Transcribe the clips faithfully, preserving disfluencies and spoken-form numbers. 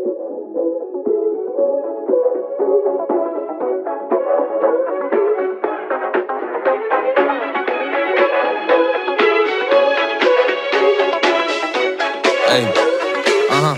Hey, uh-huh,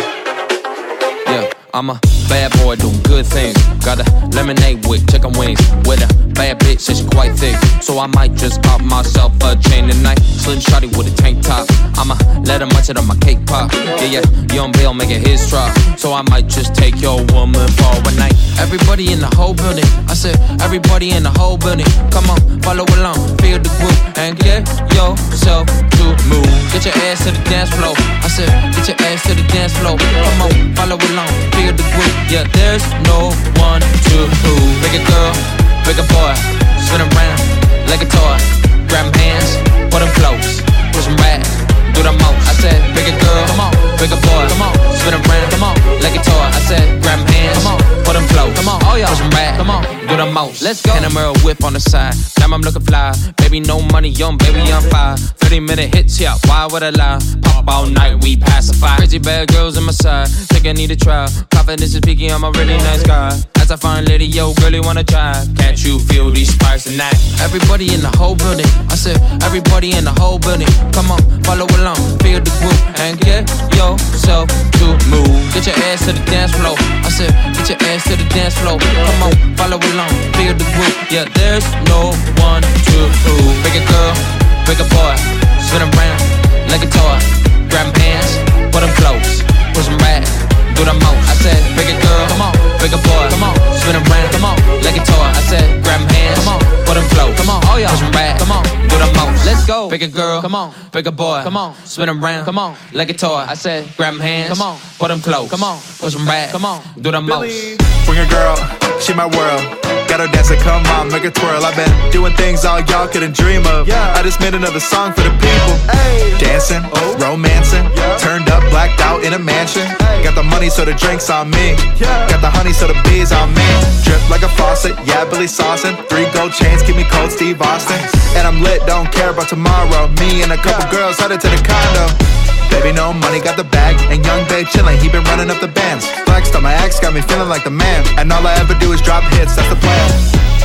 yeah, I'm a bad boy doing good things. Got a lemonade with chicken wings. With a bad bitch, and she quite thick. So I might just pop myself a chain tonight. Slim shawty with a tank top. I'ma let her munch it on my cake pop. Yeah, yeah, Young Bill make it his drop. So I might just take your woman for one night. Everybody in the whole building, I said everybody in the whole building. Come on, follow along, feel the groove, and get yourself to move. Get your ass to the dance floor. I said get your ass to the dance floor. Come on, follow along, feel the groove. Yeah, there's no one to prove. Big a girl, big a boy, spin around like a toy. Grab hands, put them close, push them back, do the most. I said, big a girl, come on, big a boy, come on, spin around, come on, like a toy. I said, grab hands, come on, put them close, come on, oh yeah, push them back, come on, do the most. Let's go. And a Merle whip on the side, damn I'm looking fly. Baby, no money, young baby, I'm fine. thirty minute hits, yeah, why would I lie? Pop all night, we pacify. Crazy bad girls on my side, think I need a try. Confidence is peaky, I'm a really nice guy. As I find lady, yo, girlie wanna try. Can't you feel these sparks tonight? Everybody in the whole building, I said, everybody in the whole building. Come on, follow along, feel the groove, and get yourself to move. Get your ass to the dance floor. I said, get your ass to the dance floor. Come on, follow along, feel the groove. Yeah, there's no one to prove. Big a girl, big a boy, spin around like a toy. Grab hands, put them close, push them back, do the most. I said, big a girl, come on, big a boy, come on, spin around, come on, like a toy. I said, grab hands, come on, put them close, come on, oh yeah, push them back, come on, do the most. Let's go. Big a girl, come on, big a boy, come on, spin around, come on, like a toy. I said, grab hands, come on, put them close, come on, push them back, come on, do the most. Bring a girl, she my world. Got her dancing, come on, make her twirl. I've been doing things all y'all couldn't dream of. Yeah. I just made another song for the people. Ay. Dancing, oh. romancing, yeah. Turned up, blacked out in a mansion. Ay. Got the money so the drinks on me. Yeah. Got the honey so the bees on me. Drip like a faucet, yeah, Billy saucin'. Three gold chains keep me cold, Steve Austin. And I'm lit, don't care about tomorrow. Me and a couple yeah. girls headed to the condo. Baby, no money, got the bag. And young babe chillin', he been running up the bands. Flexed on my ex, got me feeling like the man. And all I ever do is drop hits, that's the plan.